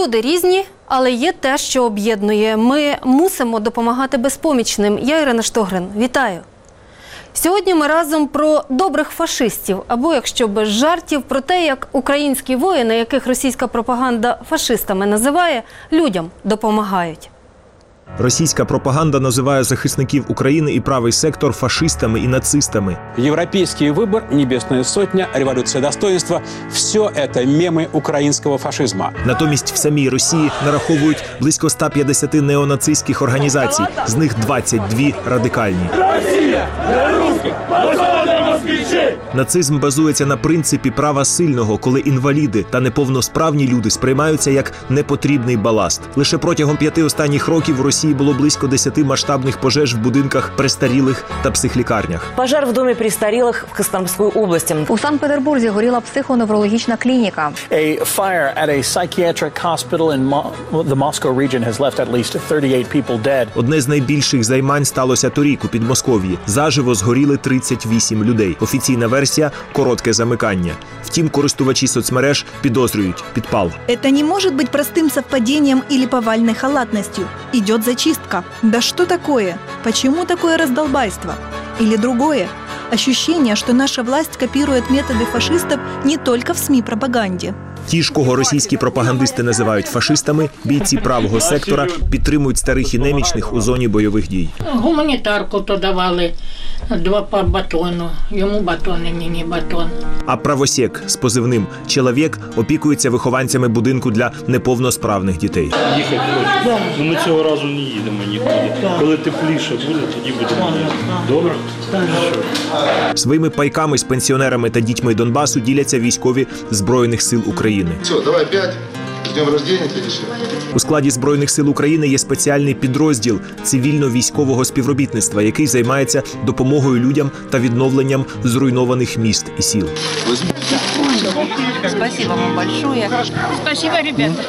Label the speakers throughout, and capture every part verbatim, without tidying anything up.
Speaker 1: Люди різні, але є те, що об'єднує. Ми мусимо допомагати безпомічним. Я Ірина Штогрин. Вітаю! Сьогодні ми разом про добрих фашистів, або, якщо без жартів, про те, як українські воїни, яких російська пропаганда фашистами називає, людям допомагають.
Speaker 2: Російська пропаганда називає захисників України і правий сектор фашистами і нацистами.
Speaker 3: Європейський вибір, Небесна Сотня, Революція достоинства – все це меми українського фашизму.
Speaker 2: Натомість в самій Росії нараховують близько ста п'ятдесяти неонацистських організацій, з них двадцять дві радикальні.
Speaker 4: Росія для русских, Москва для москвичей!
Speaker 2: Нацизм базується на принципі права сильного, коли інваліди та неповносправні люди сприймаються як непотрібний баласт. Лише протягом п'яти останніх років в Росії було близько десяти масштабних пожеж в будинках престарілих та психлікарнях.
Speaker 5: Пожар в домі престарілих в Костромській області.
Speaker 6: У Санкт-Петербурзі горіла психоневрологічна клініка.
Speaker 7: A fire at a psychiatric hospital in Mo the Moscow region has left at least thirty-eight people dead.
Speaker 2: Одне з найбільших займань сталося торік у Підмосков'ї. Заживо згоріли тридцять вісім людей. Офіційна версія – коротке замикання. Втім, користувачі соцмереж підозрюють – підпал.
Speaker 8: Это не может быть простым совпадением или повальной халатностью. Идет зачистка. Да что такое? Почему такое раздолбайство? Или другое? Ощущение, что наша власть копирует методы фашистов не только в СМИ-пропаганде.
Speaker 2: Ті ж, кого російські пропагандисти називають фашистами, бійці правого сектора підтримують старих і немічних у зоні бойових дій.
Speaker 9: Гуманітарку то давали, два по батону, йому батон і мені батон.
Speaker 2: А правосек з позивним «Чоловік» опікується вихованцями будинку для неповносправних дітей.
Speaker 10: Їхати хочуть. Ну, ми цього разу не їдемо нікуди. Коли тепліше буде, тоді будемо їхати. Добре?
Speaker 2: Своїми пайками з пенсіонерами та дітьми Донбасу діляться військові Збройних сил України.
Speaker 11: Все, давай п'ять. З днем рождения тебе ще.
Speaker 2: У складі Збройних сил України є спеціальний підрозділ цивільно-військового співробітництва, який займається допомогою людям та відновленням зруйнованих міст і сіл.
Speaker 6: Спасибо вам большое.
Speaker 9: Спасибо, ребята.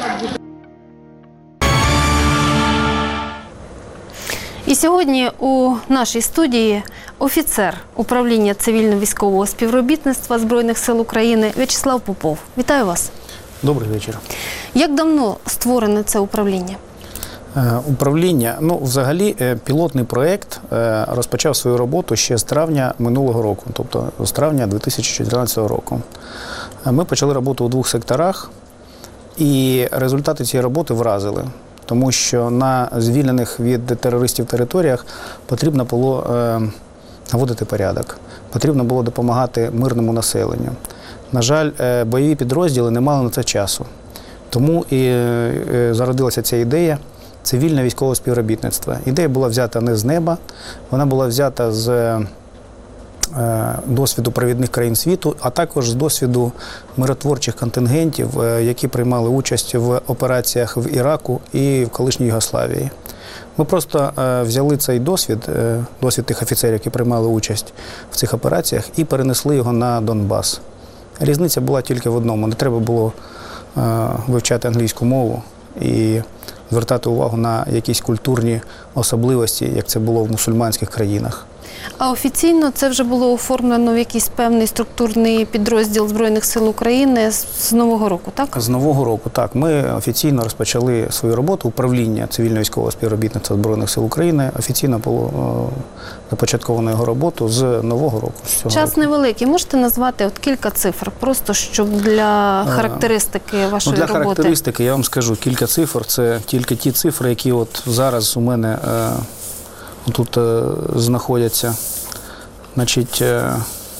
Speaker 1: І сьогодні у нашій студії офіцер управління цивільно-військового співробітництва Збройних сил України В'ячеслав Попов. Вітаю вас.
Speaker 12: Добрий вечір.
Speaker 1: Як давно створене це управління?
Speaker 12: Управління, ну, взагалі, пілотний проєкт розпочав свою роботу ще з травня минулого року, тобто з травня дві тисячі чотирнадцятого року. Ми почали роботу у двох секторах, і результати цієї роботи вразили. Тому що на звільнених від терористів територіях потрібно було е, наводити порядок, потрібно було допомагати мирному населенню. На жаль, е, бойові підрозділи не мали на це часу. Тому і е, зародилася ця ідея цивільне військове співробітництво. Ідея була взята не з неба, вона була взята з е, досвіду провідних країн світу, а також з досвіду миротворчих контингентів, які приймали участь в операціях в Іраку і в колишній Югославії. Ми просто взяли цей досвід, досвід тих офіцерів, які приймали участь в цих операціях, і перенесли його на Донбас. Різниця була тільки в одному. Не треба було вивчати англійську мову і звертати увагу на якісь культурні особливості, як це було в мусульманських країнах.
Speaker 1: А офіційно це вже було оформлено в якийсь певний структурний підрозділ Збройних сил України з нового року, так?
Speaker 12: З нового року, так. Ми офіційно розпочали свою роботу. Управління цивільно-військового співробітництва Збройних сил України офіційно було започатковано його роботу з нового року. З
Speaker 1: Час року. Невеликий. Можете назвати от кілька цифр, просто щоб для характеристики вашої
Speaker 12: ну, для
Speaker 1: роботи? Для
Speaker 12: характеристики я вам скажу кілька цифр. Це тільки ті цифри, які от зараз у мене тут е, знаходяться. Значить, е,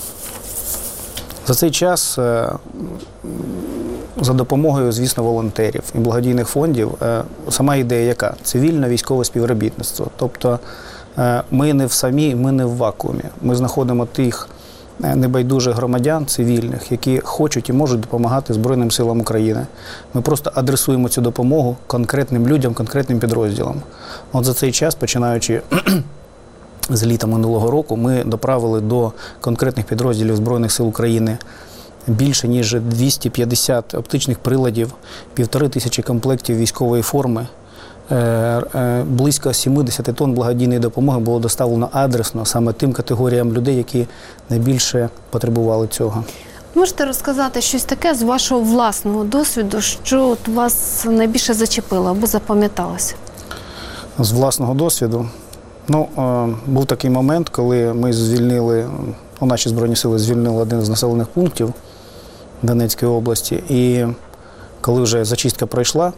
Speaker 12: за цей час, е, за допомогою, звісно, волонтерів і благодійних фондів, е, сама ідея яка? Цивільно-військове співробітництво. Тобто е, ми не в самі, ми не в вакуумі. Ми знаходимо тих небайдужих громадян цивільних, які хочуть і можуть допомагати Збройним силам України. Ми просто адресуємо цю допомогу конкретним людям, конкретним підрозділам. От за цей час, починаючи з літа минулого року, ми доправили до конкретних підрозділів Збройних сил України більше, ніж двісті п'ятдесят оптичних приладів, півтори тисячі комплектів військової форми, близько сімдесят тонн благодійної допомоги було доставлено адресно саме тим категоріям людей, які найбільше потребували цього.
Speaker 1: Можете розказати щось таке з вашого власного досвіду, що от вас найбільше зачепило або запам'яталося?
Speaker 12: З власного досвіду? Ну, е, був такий момент, коли ми звільнили, ну, наші Збройні сили звільнили один з населених пунктів Донецької області. І коли вже зачистка пройшла,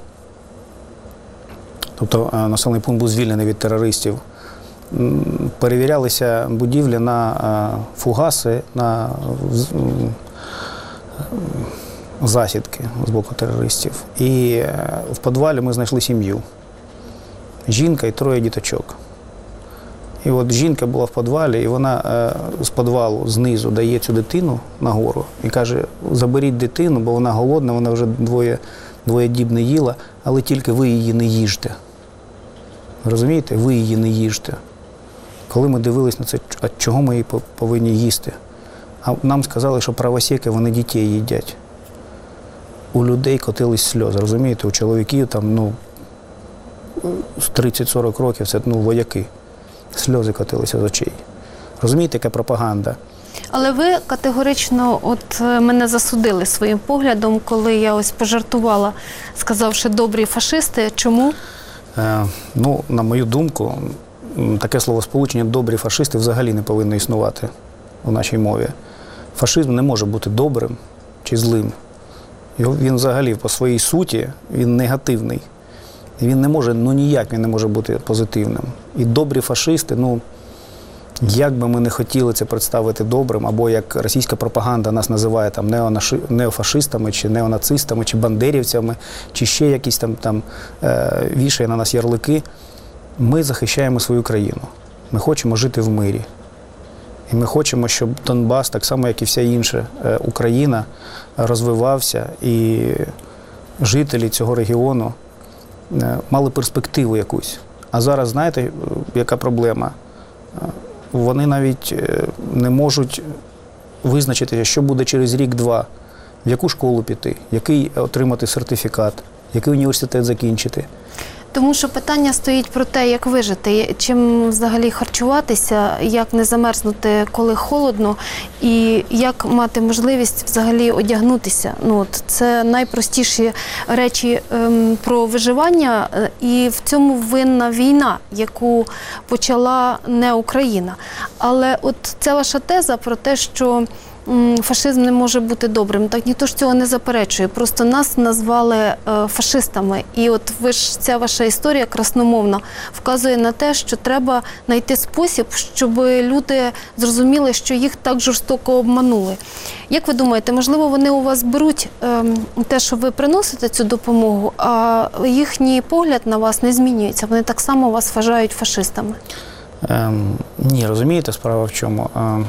Speaker 12: тобто е, населений пункт був звільнений від терористів, м, перевірялися будівлі на е, фугаси, на з- м, засідки з боку терористів. І е, в підвалі ми знайшли сім'ю. Жінка і троє діточок. І от жінка була в підвалі, і вона е, з підвалу знизу дає цю дитину нагору і каже: заберіть дитину, бо вона голодна, вона вже двоє, двоє діб не їла, але тільки ви її не їжте. Розумієте? Ви її не їжте. Коли ми дивились на це, а чого ми її повинні їсти? А нам сказали, що правосеки, вони дітей їдять. У людей котились сльози, розумієте? У чоловіків там, ну, з тридцять-сорок років, це, ну, вояки. Сльози котилися з очей. Розумієте, яка пропаганда?
Speaker 1: Але ви категорично от е, мене засудили своїм поглядом, коли я ось пожартувала, сказавши «добрі фашисти». Чому?
Speaker 12: Е, ну, на мою думку, м, таке словосполучення «добрі фашисти» взагалі не повинно існувати у нашій мові. Фашизм не може бути добрим чи злим. Його, він взагалі по своїй суті, він негативний. Він не може, ну ніяк він не може бути позитивним. І добрі фашисти, ну, як би ми не хотіли це представити добрим, або як російська пропаганда нас називає там неонаши, неофашистами, чи неонацистами, чи бандерівцями, чи ще якісь там, там е, вішає на нас ярлики, ми захищаємо свою країну. Ми хочемо жити в мирі. І ми хочемо, щоб Донбас, так само, як і вся інша е, Україна, розвивався, і жителі цього регіону мали перспективу якусь. А зараз, знаєте, яка проблема? Вони навіть не можуть визначити, що буде через рік-два, в яку школу піти, який отримати сертифікат, який університет закінчити.
Speaker 1: Тому що питання стоїть про те, як вижити, чим взагалі харчуватися, як не замерзнути, коли холодно, і як мати можливість взагалі одягнутися. Ну, от, це найпростіші речі ем, про виживання, і в цьому винна війна, яку почала не Україна. Але от ця ваша теза про те, що фашизм не може бути добрим. Так ніхто ж цього не заперечує. Просто нас назвали е, фашистами. І от ви ж, ця ваша історія красномовна вказує на те, що треба знайти спосіб, щоб люди зрозуміли, що їх так жорстоко обманули. Як ви думаєте, можливо, вони у вас беруть е, те, що ви приносите цю допомогу, а їхній погляд на вас не змінюється? Вони так само вас вважають фашистами?
Speaker 12: Ем, ні, розумієте, справа в чому? Ем...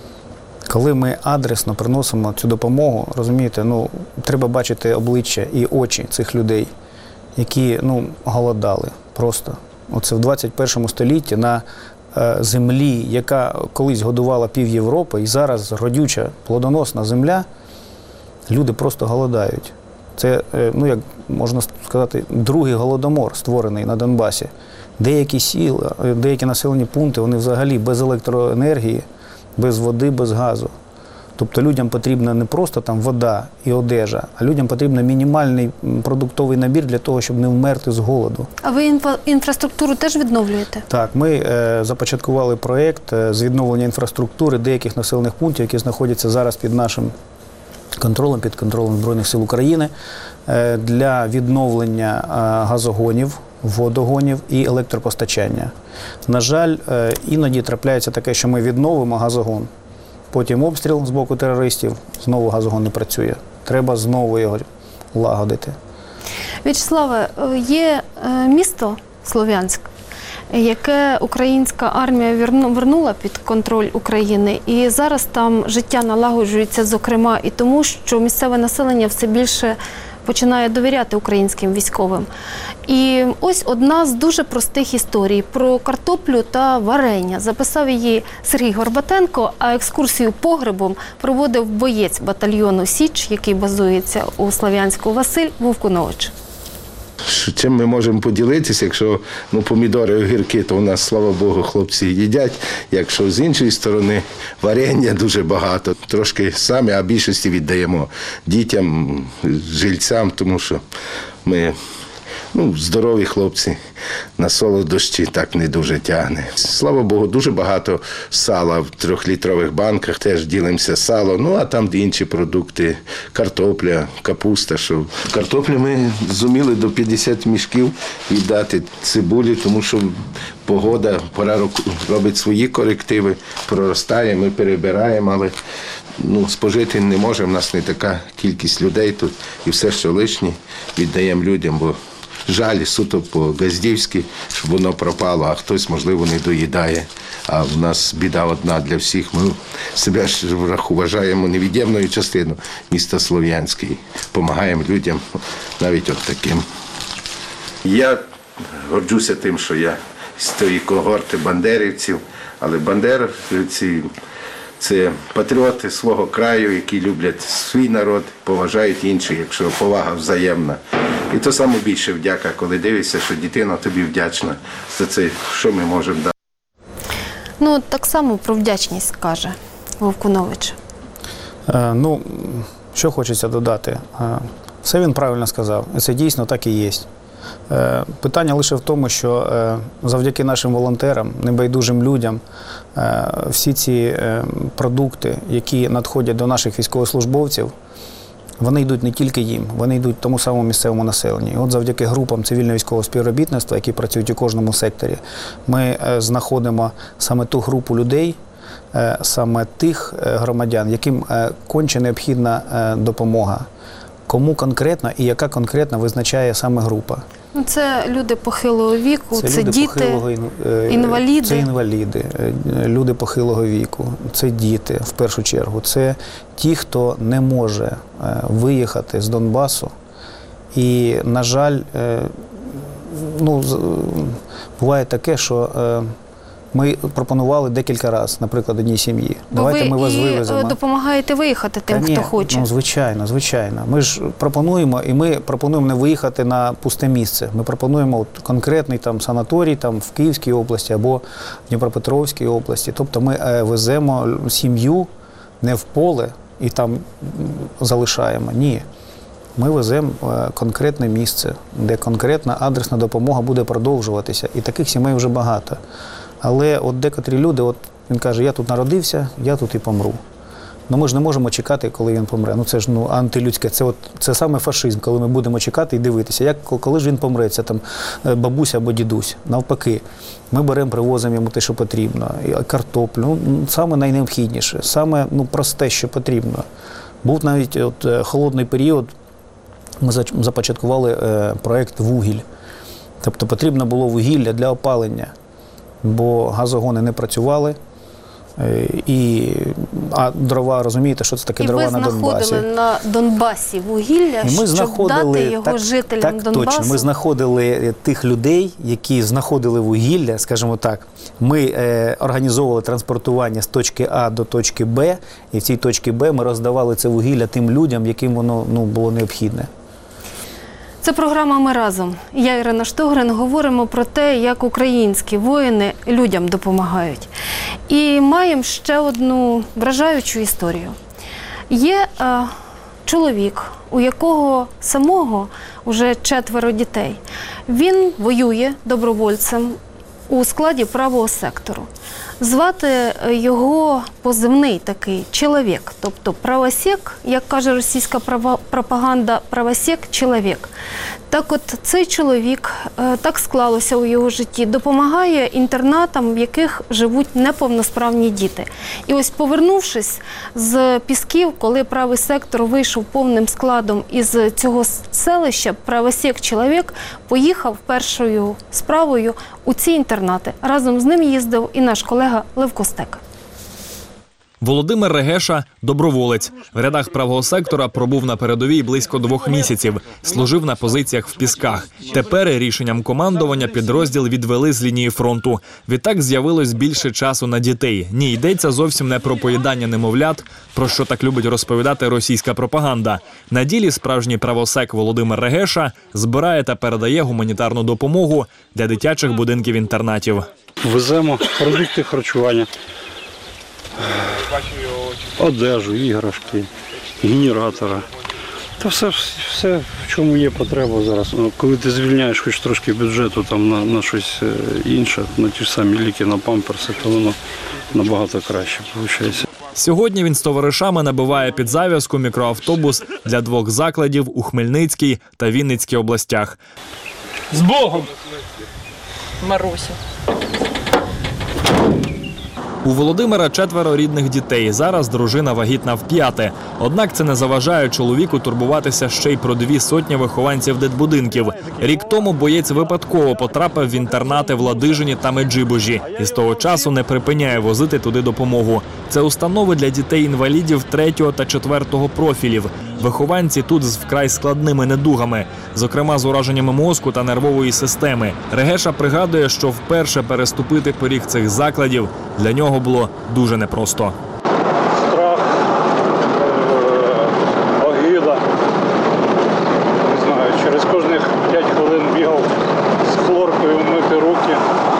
Speaker 12: Коли ми адресно приносимо цю допомогу, розумієте, ну, треба бачити обличчя і очі цих людей, які, ну, голодали просто. Оце в двадцять першому столітті на е, землі, яка колись годувала пів Європи, і зараз родюча, плодоносна земля, люди просто голодають. Це, е, ну, як можна сказати, другий голодомор, створений на Донбасі. Деякі сіли, деякі населені пункти, вони взагалі без електроенергії, без води, без газу. Тобто людям потрібна не просто там вода і одежа, а людям потрібен мінімальний продуктовий набір для того, щоб не вмерти з голоду.
Speaker 1: А ви інфа- інфраструктуру теж відновлюєте?
Speaker 12: Так, ми е, започаткували проєкт е, з відновлення інфраструктури деяких населених пунктів, які знаходяться зараз під нашим контролем, під контролем Збройних сил України, е, для відновлення е, газогонів, водогонів і електропостачання. На жаль, е, іноді трапляється таке, що ми відновимо газогон, потім обстріл з боку терористів, знову газогон не працює. Треба знову його лагодити.
Speaker 1: В'ячеславе, є місто Слов'янськ, яке українська армія вернула під контроль України. І зараз там життя налагоджується, зокрема, і тому, що місцеве населення все більше починає довіряти українським військовим. І ось одна з дуже простих історій про картоплю та варення. Записав її Сергій Горбатенко, а екскурсію погребом проводив боєць батальйону «Січ», який базується у Слов'янську, Василь Вовкунович.
Speaker 11: чим ми можемо поділитися, якщо ну, помідори, огірки, то у нас, слава Богу, хлопці їдять. Якщо з іншої сторони варення дуже багато, трошки самі, а більшості віддаємо дітям, жильцям, тому що ми ну, здорові хлопці, на солодощі так не дуже тягне. Слава Богу, дуже багато сала в трьохлітрових банках, теж ділимося сало, ну а там інші продукти, картопля, капуста. Що. Картоплю ми зуміли до п'ятдесят мішків віддати цибулі, тому що погода, пора року робить свої корективи, проростає, ми перебираємо, але ну, спожити не можемо, у нас не така кількість людей тут, і все, що лишнє, віддаємо людям, бо жаль суто по-газдівськи, щоб воно пропало, а хтось, можливо, не доїдає. А в нас біда одна для всіх. Ми себе ж вважаємо невід'ємною частиною міста Слов'янський. Помагаємо людям навіть от таким. Я горджуся тим, що я з тієї когорти бандерівців, але бандерівці – це патріоти свого краю, які люблять свій народ, поважають інших, якщо повага взаємна. І то саме більше вдяка, коли дивишся, що дитина тобі вдячна за це, що ми можемо дати.
Speaker 1: Ну, так само про вдячність каже Вовкунович.
Speaker 12: Е, ну, що хочеться додати. Е, все він правильно сказав. І це дійсно так і є. Е, питання лише в тому, що е, завдяки нашим волонтерам, небайдужим людям, е, всі ці е, продукти, які надходять до наших військовослужбовців, вони йдуть не тільки їм, вони йдуть тому самому місцевому населенню. І от завдяки групам цивільно-військового співробітництва, які працюють у кожному секторі, ми е, знаходимо саме ту групу людей, е, саме тих е, громадян, яким е, конче необхідна е, допомога. Кому конкретно і яка конкретно визначає саме група.
Speaker 1: Ну, це люди похилого віку, це, це
Speaker 12: люди
Speaker 1: діти,
Speaker 12: похилого,
Speaker 1: інваліди.
Speaker 12: Це інваліди, люди похилого віку, це діти в першу чергу. Це ті, хто не може виїхати з Донбасу. І, на жаль, ну, буває таке, що ми пропонували декілька разів, наприклад, одній сім'ї.
Speaker 1: Бо
Speaker 12: Давайте
Speaker 1: ви
Speaker 12: ми вас
Speaker 1: і
Speaker 12: вивеземо.
Speaker 1: допомагаєте виїхати тим,
Speaker 12: Та ні,
Speaker 1: хто хоче.
Speaker 12: Ну, звичайно, звичайно. Ми ж пропонуємо, і ми пропонуємо не виїхати на пусте місце. Ми пропонуємо от конкретний там санаторій там, в Київській області або в Дніпропетровській області. Тобто ми е, веземо сім'ю не в поле і там залишаємо. Ні. Ми веземо е, конкретне місце, де конкретна адресна допомога буде продовжуватися. І таких сімей вже багато. Але от декотрі люди, от він каже, я тут народився, я тут і помру. Ну ми ж не можемо чекати, коли він помре. Ну це ж ну, антилюдське, це, от, це саме фашизм, коли ми будемо чекати і дивитися, як, коли ж він помре, це там бабуся або дідусь. Навпаки, ми беремо, привозимо йому те, що потрібно. Картоплю, ну, саме найнеобхідніше, саме ну, просте, що потрібно. Був навіть от, холодний період, ми започаткували е, проєкт «Вугіль». Тобто потрібно було вугілля для опалення. Бо газогони не працювали, і, а дрова, розумієте, що це таке
Speaker 1: і
Speaker 12: дрова на Донбасі.
Speaker 1: І ви знаходили на Донбасі вугілля,
Speaker 12: і ми
Speaker 1: щоб дати його
Speaker 12: так,
Speaker 1: жителям
Speaker 12: так,
Speaker 1: Донбасу?
Speaker 12: Так, точно. Ми знаходили тих людей, які знаходили вугілля, скажімо так. Ми е, організовували транспортування з точки А до точки Б, і в цій точці Б ми роздавали це вугілля тим людям, яким воно ну, було необхідне.
Speaker 1: Це програма «Ми разом». Я, Ірина Штогрин, говоримо про те, як українські воїни людям допомагають. І маємо ще одну вражаючу історію. Є е, чоловік, у якого самого вже четверо дітей. Він воює добровольцем у складі правого сектору. Звати його позивний такий «чоловік», тобто «правосек», як каже російська пропаганда, «правосек – чоловік». Так от цей чоловік, так склалося у його житті, допомагає інтернатам, в яких живуть неповносправні діти. І ось повернувшись з Пісків, коли правий сектор вийшов повним складом із цього селища, «правосек – чоловік» поїхав першою справою у ці інтернати. Разом з ним їздив і наш колега Лев Костек.
Speaker 13: Володимир Регеша – доброволець. В рядах правого сектора пробув на передовій близько двох місяців. Служив на позиціях в Пісках. Тепер рішенням командування підрозділ відвели з лінії фронту. Відтак з'явилось більше часу на дітей. Ні, йдеться зовсім не про поїдання немовлят, про що так любить розповідати російська пропаганда. На ділі справжній правосек Володимир Регеша збирає та передає гуманітарну допомогу для дитячих будинків-інтернатів.
Speaker 10: Веземо продукти харчування, одежу, іграшки, генератори. Та все, все, в чому є потреба зараз. Коли ти звільняєш хоч трошки бюджету там, на, на щось інше, на ті ж самі ліки, на памперси, то воно набагато краще виходить.
Speaker 13: Сьогодні він з товаришами набиває під зав'язку мікроавтобус для двох закладів у Хмельницькій та Вінницькій областях.
Speaker 10: З Богом!
Speaker 5: Маруся.
Speaker 13: У Володимира четверо рідних дітей. Зараз дружина вагітна вп'яте. Однак це не заважає чоловіку турбуватися ще й про дві сотні вихованців дитбудинків. Рік тому боєць випадково потрапив в інтернати в Ладижині та Меджибожі. І з того часу не припиняє возити туди допомогу. Це установи для дітей-інвалідів третього та четвертого профілів. Вихованці тут з вкрай складними недугами, зокрема з ураженнями мозку та нервової системи. Регеша пригадує, що вперше переступити поріг цих закладів для нього було дуже непросто.
Speaker 10: Страх, огида. Не знаю, через кожних п'ять хвилин бігав з хлоркою мити руки.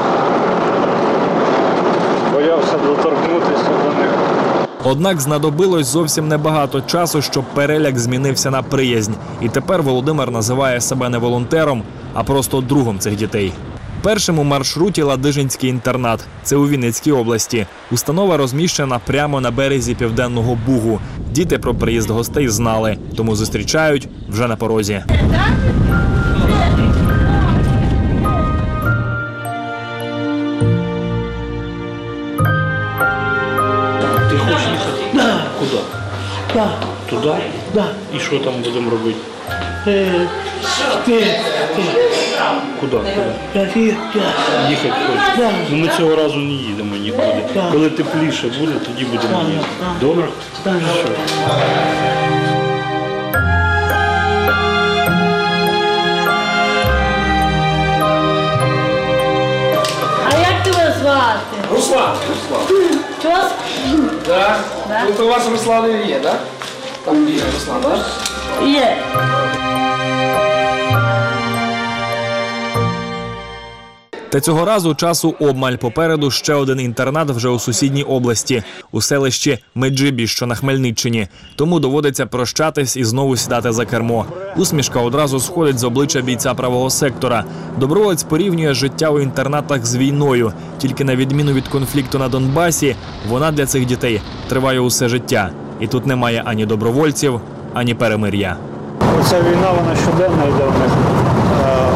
Speaker 10: Боявся доторкнутися до них.
Speaker 13: Однак знадобилось зовсім небагато часу, щоб переляк змінився на приязнь. І тепер Володимир називає себе не волонтером, а просто другом цих дітей. Першим у маршруті Ладижинський інтернат. Це у Вінницькій області. Установа розміщена прямо на березі Південного Бугу. Діти про приїзд гостей знали, тому зустрічають вже на порозі.
Speaker 10: Ти хочеш їхати?
Speaker 9: Да.
Speaker 10: Куди?
Speaker 9: Да.
Speaker 10: Туди?
Speaker 9: Да.
Speaker 10: І що там будемо робити?
Speaker 9: Е, ти, ти.
Speaker 10: Куди? Куди?
Speaker 9: Я вірю, да.
Speaker 10: Їхати хочеш?
Speaker 9: Да.
Speaker 10: Ну ми цього разу не їдемо нікуди.
Speaker 9: Да.
Speaker 10: Коли тепліше буде, тоді будемо
Speaker 9: Да,
Speaker 10: їхати.
Speaker 9: да.
Speaker 10: Добре?
Speaker 9: Да.
Speaker 10: Що?
Speaker 14: А як тебе звати?
Speaker 15: Руслан. Руслан.
Speaker 14: Чого?
Speaker 15: Да.
Speaker 14: Да.
Speaker 15: Тут у вас Руслан є, да? Там є Руслан, да?
Speaker 14: Є.
Speaker 13: Та цього разу часу обмаль. Попереду ще один інтернат вже у сусідній області, у селищі Меджибіж, що на Хмельниччині. Тому доводиться прощатись і знову сідати за кермо. Усмішка одразу сходить з обличчя бійця правого сектора. Доброволець порівнює життя у інтернатах з війною. Тільки на відміну від конфлікту на Донбасі, вона для цих дітей триває усе життя. І тут немає ані добровольців, ані перемир'я.
Speaker 10: Оця війна, вона щоденно йде в них. Е,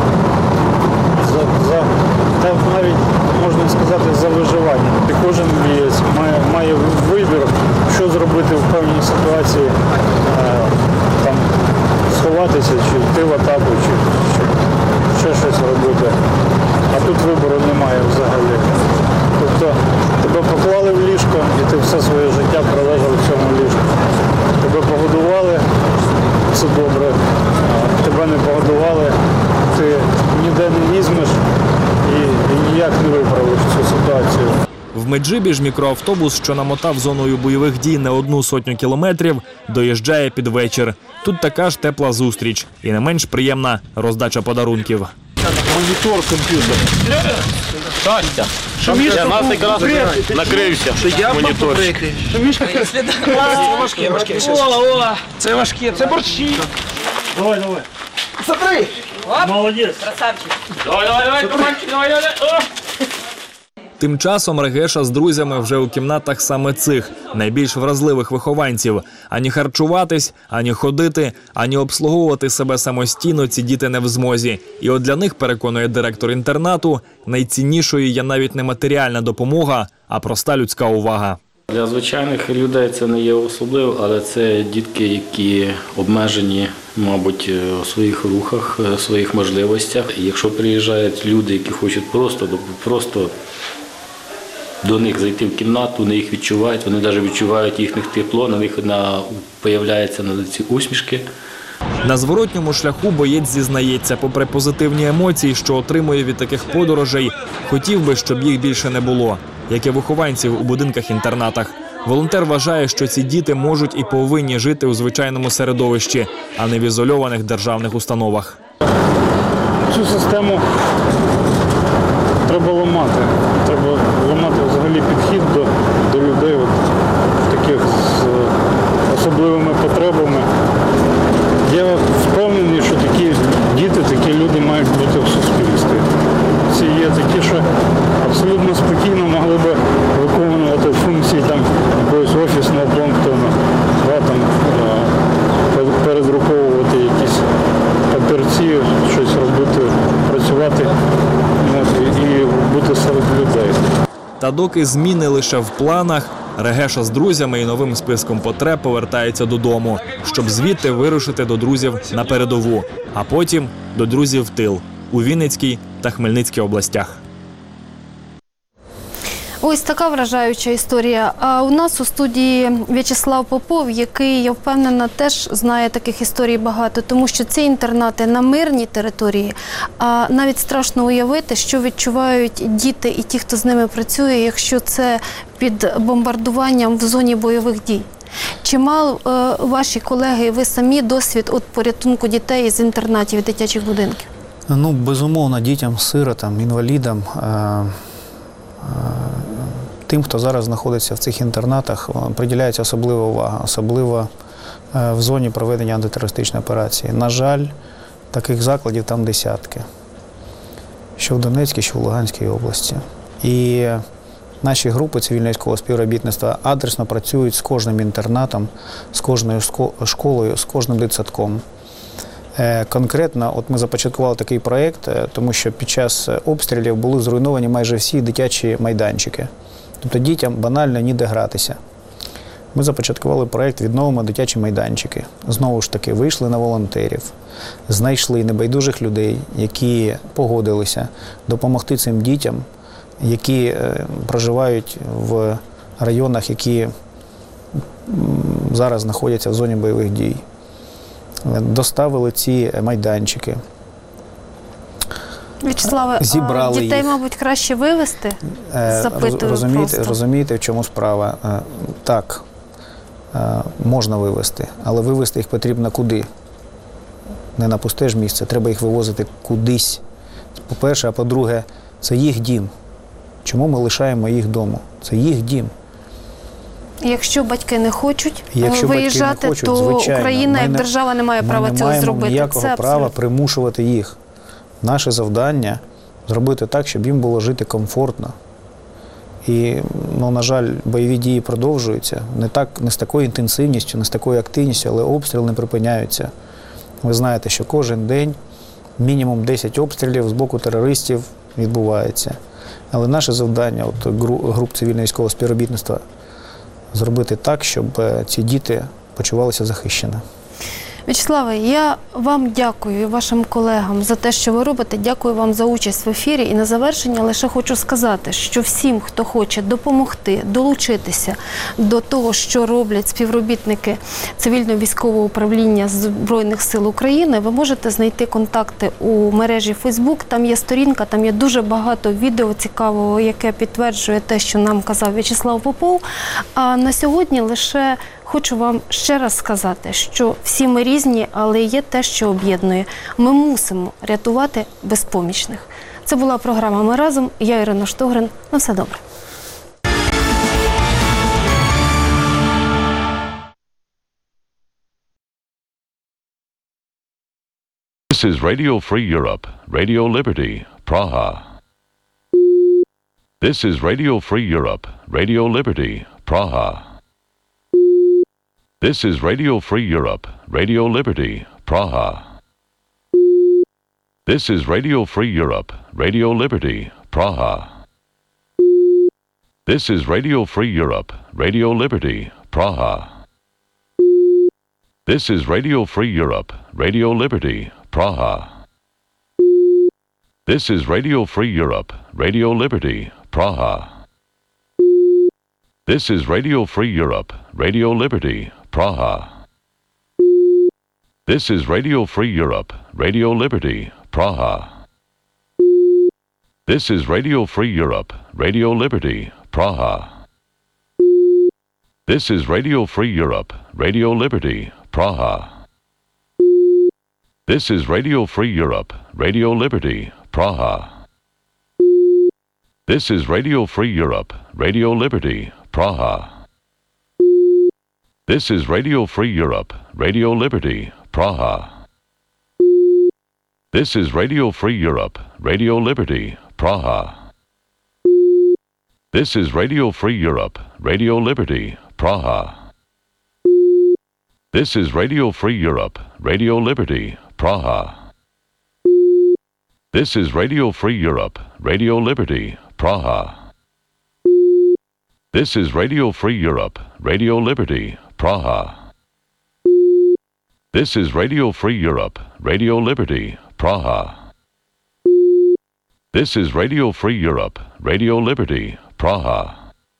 Speaker 10: За, за, та навіть, можна сказати, за виживання. І кожен боєць має, має вибір, що зробити в певній ситуації, е, там, сховатися, чи йти в атаку, чи, чи ще щось робити. А тут вибору немає взагалі. Тобто тебе поклали в ліжко, і ти все своє життя пролежав в цьому ліжку. Тебе погодували, це добре, а тебе не погодували, ти ніде не візьмеш і, і ніяк не виправиш цю ситуацію.
Speaker 13: В Меджибіж мікроавтобус, що намотав зоною бойових дій не одну сотню кілометрів, доїжджає під вечір. Тут така ж тепла зустріч і не менш приємна роздача подарунків.
Speaker 10: Монітор, комп'ютер.
Speaker 15: Костя,
Speaker 10: Шумішка,
Speaker 15: нас якраз накрився монітор.
Speaker 10: Шумішка, це важке, важке.
Speaker 15: О, о, це важке, це борщі.
Speaker 10: Давай, давай.
Speaker 15: Смотри.
Speaker 10: Молодець.
Speaker 15: Красавчик. Давай, давай, давай, курманчик, давай, давай. О!
Speaker 13: Тим часом Регеша з друзями вже у кімнатах саме цих, найбільш вразливих вихованців. Ані харчуватись, ані ходити, ані обслуговувати себе самостійно ці діти не в змозі. І от для них, переконує директор інтернату, найціннішою є навіть не матеріальна допомога, а проста людська увага.
Speaker 16: Для звичайних людей це не є особливо, але це дітки, які обмежені, мабуть, у своїх рухах, у своїх можливостях. І якщо приїжджають люди, які хочуть просто, просто до них зайти в кімнату, вони їх відчувають, вони навіть відчувають їхнє тепло, на них на, появляється на лиці усмішки.
Speaker 13: На зворотньому шляху боєць зізнається, попри позитивні емоції, що отримує від таких подорожей, хотів би, щоб їх більше не було, як і вихованців у будинках-інтернатах. Волонтер вважає, що ці діти можуть і повинні жити у звичайному середовищі, а не в ізольованих державних установах.
Speaker 10: Цю систему треба ламати. Треба ламати взагалі підхід до, до людей от, таких з особливими потребами. Я впевнений, що такі діти, такі люди мають бути в суспільстві. Ці є такі, що абсолютно спокійно могли б виконувати функції там, якогось офісного планктону, да, там, передруковувати якісь папірці, щось робити, працювати от, і бути серед людей.
Speaker 13: Та доки зміни лише в планах, Регеша з друзями і новим списком потреб повертається додому, щоб звідти вирушити до друзів на передову, а потім до друзів в тил у Вінницькій та Хмельницькій областях.
Speaker 1: Ось така вражаюча історія. А у нас у студії В'ячеслав Попов, який, я впевнена, теж знає таких історій багато, тому що ці інтернати на мирній території, а навіть страшно уявити, що відчувають діти і ті, хто з ними працює, якщо це під бомбардуванням в зоні бойових дій. Чи мали е, ваші колеги, ви самі досвід от порятунку дітей з інтернатів і дитячих будинків?
Speaker 12: Ну, безумовно, дітям, сиротам, інвалідам, е тим, хто зараз знаходиться в цих інтернатах, приділяється особлива увага, особливо в зоні проведення антитерористичної операції. На жаль, таких закладів там десятки, що в Донецькій, що в Луганській області. І наші групи цивільно-військового співробітництва адресно працюють з кожним інтернатом, з кожною школою, з кожним дитсадком. Конкретно, от ми започаткували такий проєкт, тому що під час обстрілів були зруйновані майже всі дитячі майданчики. Тобто дітям банально ніде гратися. Ми започаткували проєкт «Відновимо дитячі майданчики». Знову ж таки, вийшли на волонтерів, знайшли небайдужих людей, які погодилися допомогти цим дітям, які проживають в районах, які зараз знаходяться в зоні бойових дій. Доставили ці майданчики.
Speaker 1: В'ячеславе,
Speaker 12: зібрали
Speaker 1: дітей,
Speaker 12: їх.
Speaker 1: мабуть, краще вивезти? Запитую
Speaker 12: розумієте,
Speaker 1: просто.
Speaker 12: розумієте, в чому справа? Так, можна вивезти, але вивезти їх потрібно куди? Не на пусте ж місце, треба їх вивозити кудись. По-перше, а по-друге, це їх дім. Чому ми лишаємо їх дому? Це їх дім.
Speaker 1: Якщо батьки не хочуть
Speaker 12: Якщо
Speaker 1: виїжджати,
Speaker 12: батьки не хочуть,
Speaker 1: то
Speaker 12: звичайно,
Speaker 1: Україна як
Speaker 12: не,
Speaker 1: держава не має права цього зробити.
Speaker 12: Ми не маємо ніякого
Speaker 1: Це
Speaker 12: права
Speaker 1: абсолютно.
Speaker 12: примушувати їх. Наше завдання – зробити так, щоб їм було жити комфортно. І, ну, на жаль, бойові дії продовжуються. Не, так, не з такою інтенсивністю, не з такою активністю, але обстріли не припиняються. Ви знаєте, що кожен день мінімум десять обстрілів з боку терористів відбувається. Але наше завдання, от груп цивільно-військового співробітництва, зробити так, щоб ці діти почувалися захищено.
Speaker 1: В'ячеславе, я вам дякую і вашим колегам за те, що ви робите. Дякую вам за участь в ефірі. І на завершення лише хочу сказати, що всім, хто хоче допомогти, долучитися до того, що роблять співробітники цивільно-військового управління Збройних сил України, ви можете знайти контакти у мережі Facebook. Там є сторінка, там є дуже багато відео цікавого, яке підтверджує те, що нам казав В'ячеслав Попов. А на сьогодні лише хочу вам ще раз сказати, що всі ми різні, але є те, що об'єднує. Ми мусимо рятувати безпомічних. Це була програма «Ми разом». Я Ірина Штогрин. На все добре.
Speaker 17: This is Radio Free Europe, Radio Liberty, Praha. This is Radio Free Europe, Radio Liberty, Praha. This is Radio Free Europe, Radio Liberty, Praha. This is Radio Free Europe, Radio Liberty, Praha. This is Radio Free Europe, Radio Liberty, Praha. This is Radio Free Europe, Radio Liberty, Praha. This is Radio Free Europe, Radio Liberty, Praha. This is Radio Free Europe, Radio Liberty, Praha. This is Radio Free Europe, Radio Liberty, Praha. This is Radio Free Europe, Radio Liberty, Praha. This is Radio Free Europe, Radio Liberty, Praha. This is Radio Free Europe, Radio Liberty, Praha. This is Radio Free Europe, Radio Liberty, Praha. This is Radio Free Europe, Radio Liberty, Praha. This is Radio Free Europe, Radio Liberty, Praha. This is Radio Free Europe, Radio Liberty, Praha. This is Radio Free Europe, Radio Liberty, Praha. This is Radio Free Europe, Radio Liberty, Praha. This is Radio Free Europe, Radio Liberty, Praha. This is Radio Free Europe, Radio Liberty, Praha. This is Radio Free Europe, Radio Liberty, Praha.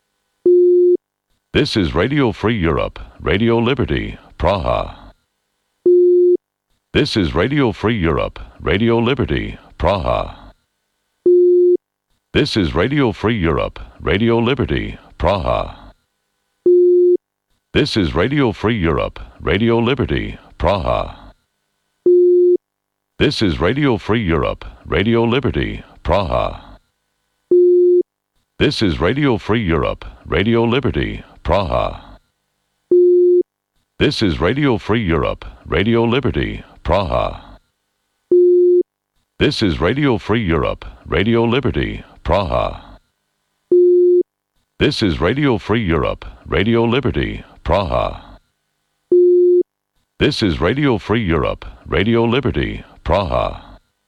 Speaker 17: This is Radio Free Europe, Radio Liberty, Praha. This is Radio Free Europe, Radio Liberty, Praha. This is Radio Free Europe, Radio Liberty, Praha. This is Radio Free Europe, Radio Liberty, Praha. This is Radio Free Europe, Radio Liberty, Praha. This is Radio Free Europe, Radio Liberty, Praha. This is Radio Free Europe, Radio Liberty, Praha. This is Radio Free Europe, Radio Liberty, Praha. This is Radio Free Europe, Radio Liberty, Praha. This is Radio Free Europe, Radio Liberty, Praha.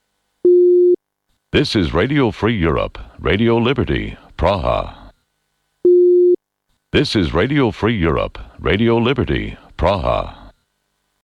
Speaker 17: This is Radio Free Europe, Radio Liberty, Praha. This is Radio Free Europe, Radio Liberty, Praha.